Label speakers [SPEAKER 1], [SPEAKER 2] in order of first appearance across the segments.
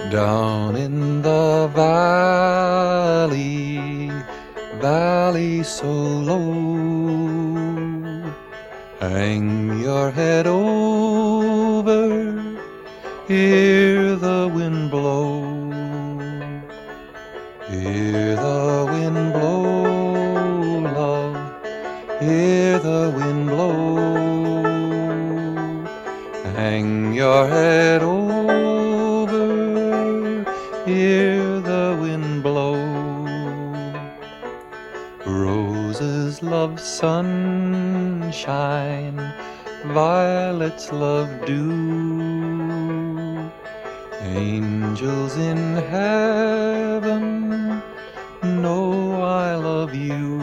[SPEAKER 1] Down in the valley, valley so low, hang your head over, hear the wind blow. Hear the wind blow, love, hear the wind blow. Hang your head over, hear the wind blow. Roses love sunshine, violets love dew. Angels in heaven know I love you.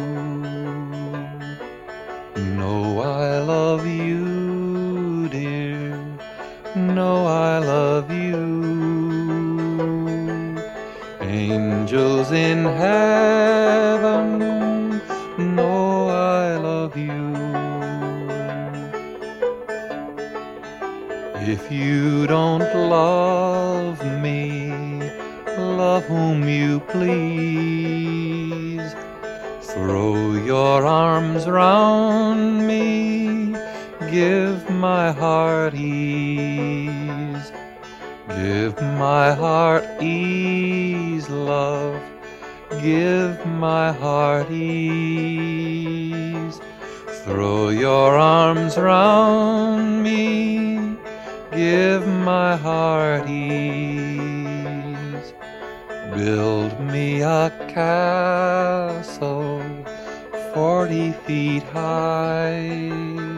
[SPEAKER 1] Know I love you, dear. Know I love you. Angels in heaven know I love you. If you don't love me, love whom you please. Throw your arms round me, give my heart ease. Give my heart ease, love, give my heart ease. Throw your arms round me, give my heart ease. Build me a castle 40 feet high,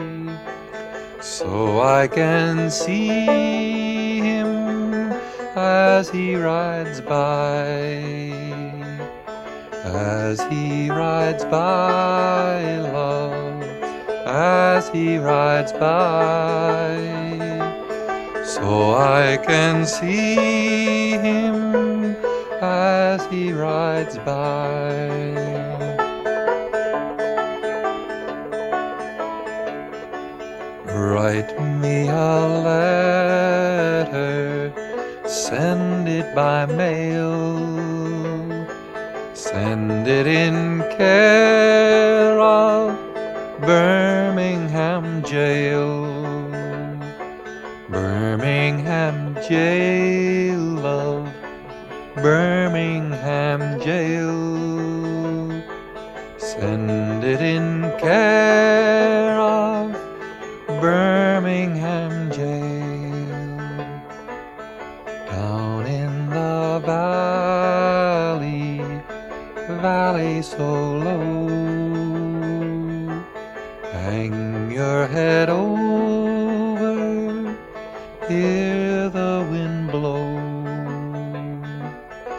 [SPEAKER 1] so I can see him as he rides by. As he rides by, love, as he rides by, so I can see him as he rides by. Write me a letter, send it by mail. Send it in care of Birmingham Jail. Birmingham Jail, love, Birmingham Jail. Send it in care of Birmingham Jail. Down in the valley, valley so low, hang your head over, hear the wind blow.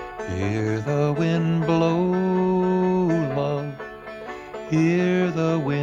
[SPEAKER 1] Hear the wind blow, love, hear the wind